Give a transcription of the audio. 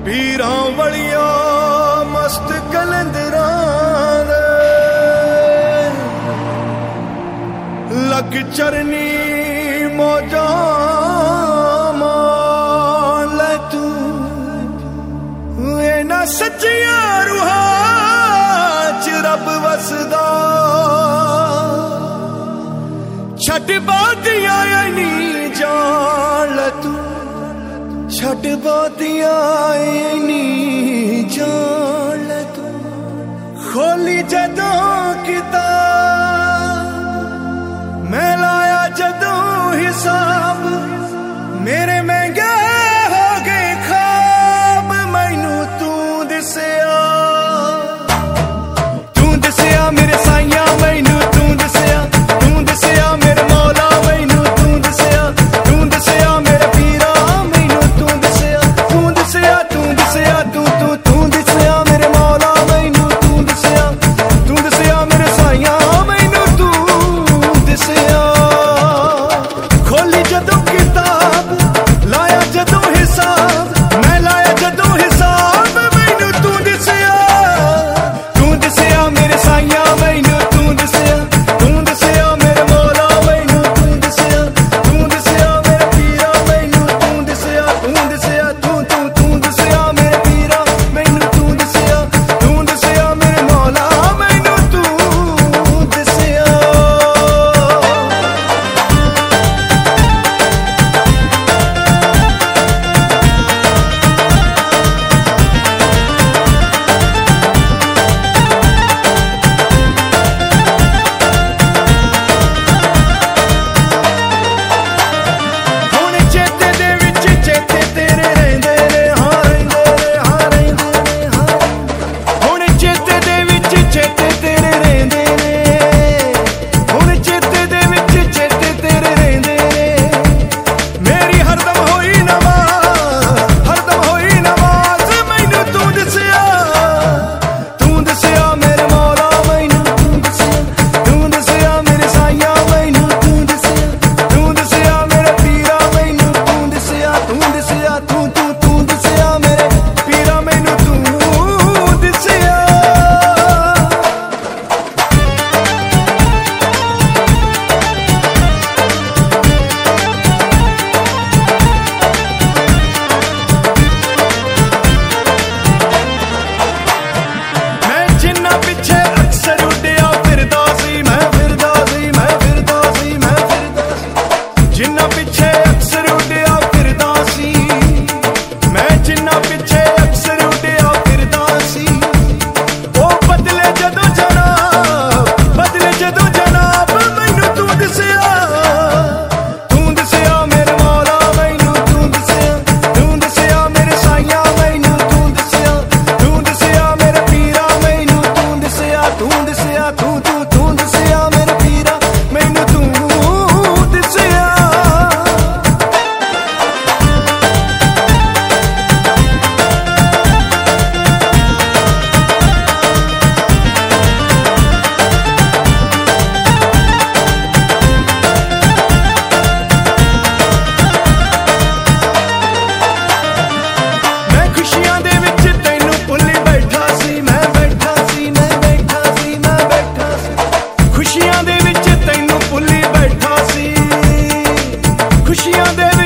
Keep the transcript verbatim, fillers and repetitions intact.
पीरां वलिया मस्त कलंदरां दे लग चरनी मौजा माल तू इना सच्चिया रूहां च रब वसदा छट बादियां नी जान तू छट बादियां नी जान तू खोली जदों किताब मैं लाया जदों हिसाब मेरे महंगे हो गए ख्वाब मैनू तू दिसया तू दिसया मेरे साइया मैनू तू दिसया तू दिसया मेरे मौला मैनू तू दिसया तू दिसया मेरे पीरा मैनू तू दिसया तू दिसया तू दिसया तू तू तू दिसया मेरे मौला मैनू तू दिसया तू दिसया मेरे साइया मैनू तू दिसया खोली जदों किताब लाया जदों हिसाब मैं लाया जदों हिसाब मैनू तू दिसया तू दिसया मेरे साइया मैनू तू दिसया तू दिसया मेरे मौला मैनू तू दिसया तू दिसया मेरे पीरा मैनू तू दिसया तू दिसया तू तू तू दिसया मेरे पीरा मैनू तू दिसया तू दिसया मेरे मौला मैनू तू दिसया ਹੁਣ ਚੇਤੇ ਦੇ ਵਿੱਚ ਚੇਤੇ ਤੇਰੇ ਰਹਿੰਦੇ ਨੇ ਹਾਂ ਰਹਿੰਦੇ ਨੇ ਹਾਂ ਰਹਿੰਦੇ ਨੇ ਹਾਂ ਹੁਣ ਚੇਤੇ ਦੇ ਵਿੱਚ ਚੇਤੇ ਤੇਰੇ ਰਹਿੰਦੇ ਨੇ ਹੁਣ ਚੇਤੇ ਦੇ ਵਿੱਚ ਚੇਤੇ ਤੇਰੇ ਰਹਿੰਦੇ ਨੇ ਮੇਰੀ ਹਰਦਮ ਹੋਈ ਨਮਾਜ਼ ਹਰਦਮ ਹੋਈ ਨਮਾਜ਼ ਮੈਨੂੰ ਤੂੰ ਦਿਸਿਆ ਤੂੰ ਦਿਸਿਆ ਮੇਰੇ ਮੌਲਾ ਮੈਨੂੰ ਤੂੰ ਦਿਸਿਆ ਤੂੰ ਦਿਸਿਆ ਮੇਰੇ ਸਾਈਆ ਮੈਨੂੰ ਤੂੰ ਦਿਸਿਆ ਤੂੰ ਦਿਸਿਆ ਮੇਰੇ ਪੀਰਾ ਮੈਨੂੰ ਤੂੰ ਦਿਸਿਆ ਤੂੰ ਦਿਸਿਆ ਤੂੰ ਤੂੰ ਤੂੰ ਦਿਸਿਆ ਮੇਰੇ ਪੀਰਾ ਮੈਨੂੰ ਤੂੰ ਦਿਸਿਆ मैं जिन्ना पिछे अक्सर उड्डिया फिरदा सी मैं फिरदा सी मैं फिरदा सी मैं फिरदा सी जिन्ना पिछे अक्सर उड्डिया फिरदा सी मैं जिन्ना पिछे अक्सर उड्डिया फिरदा सी ओ बदले जदों जनाब बदले जदों जनाब मैनू तू दिसया तू दिसया मेरे मौला मैनू तू दिसया तू दिसया मेरे साइया मैनू तू दिसया तू दिसया मेरे पीरा मैनू तू दिसया तू दिसया तू तू तू दिसया मेरे पीरा मैनू तू दिसया मैं खुशियां दे विच तैनू भुल्ली बैठा सी मैं बैठा सी मैं बैठा सी मैं बैठा सी खुशियां दे विच तैनू भुल्ली बैठा सी खुशियां दे